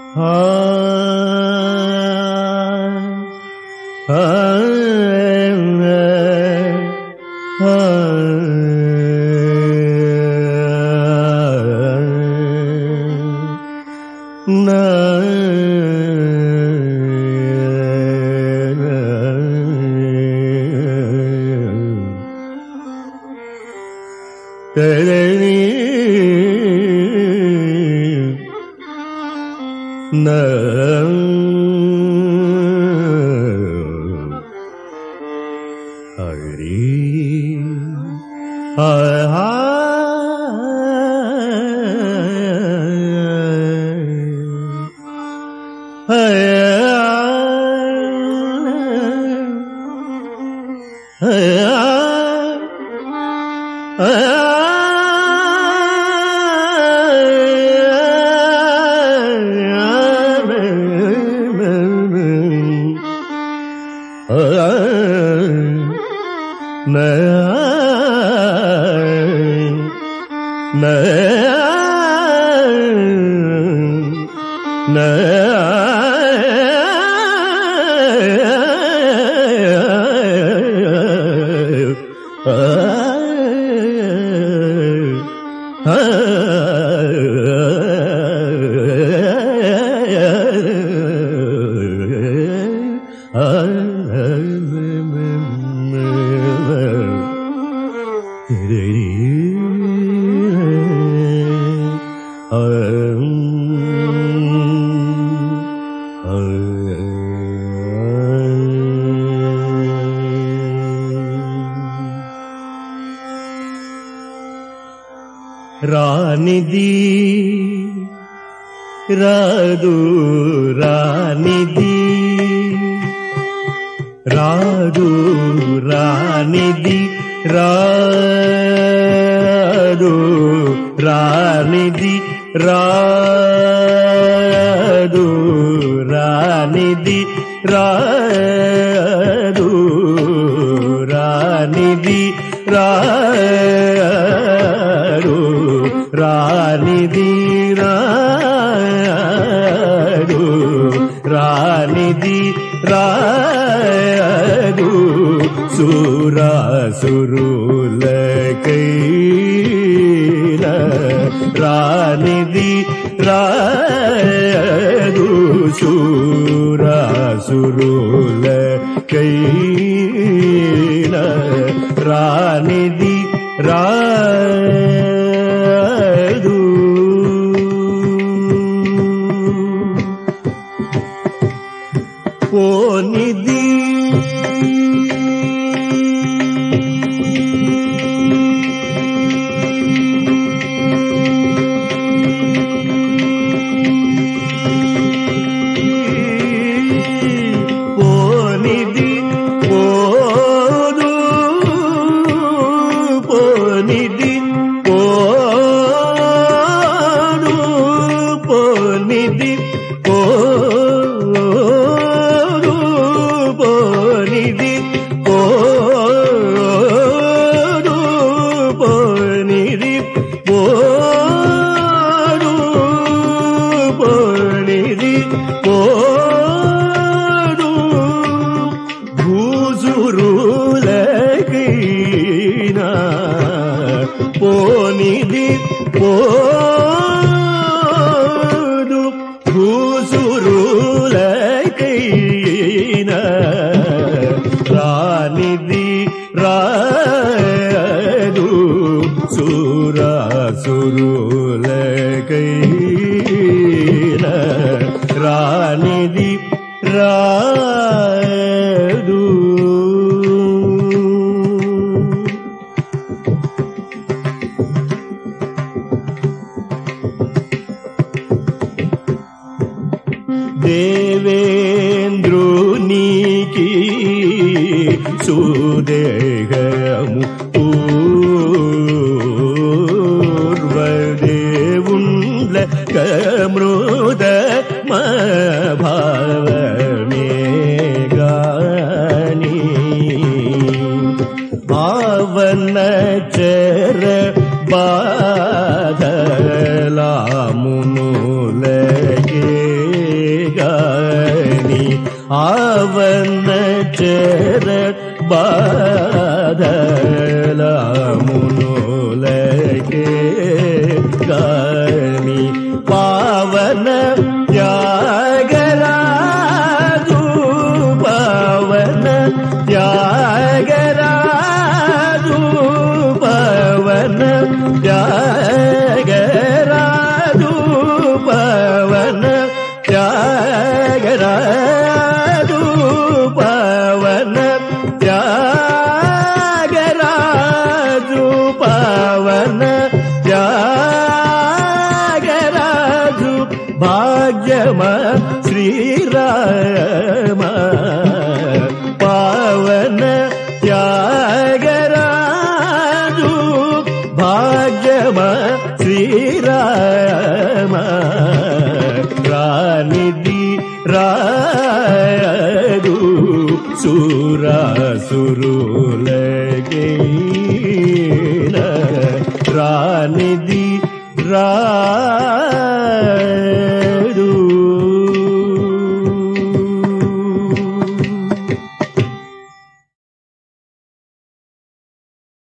రానిది రాదు రానిది రాదు రానిది రాదు రానిది రాదు రానిది రాదు రానిది రాదు రానిది రాదు రానిది రాదు సురాసురులకైన రానిది రాదు సురాసురులకైన రానిది రాదు పోనిది పోనిది పోదు భూసురులకైన రానిది రాదు సురాసురులకైన రానిది రాదు దేవేంద్రునికి సుదేహము పూర్వదేవుండ్ల కమృద భావమే గాని భావన చర బాధలామునులగే ఆవన చర బాధలమునులకే గాని పావన త్యాగరాజు పవన త్యాగరాజు పవన త్యాగరాజు పవన త్యాగరాజు పవన త్యాగరాజు పవన త్యాగరాజు భాగ్యమ శ్రీరామ పవన త్యాగరాజు భాగ్యమ శ్రీరామ రానిది రాదు సురాసురులగైన రానిది రాదు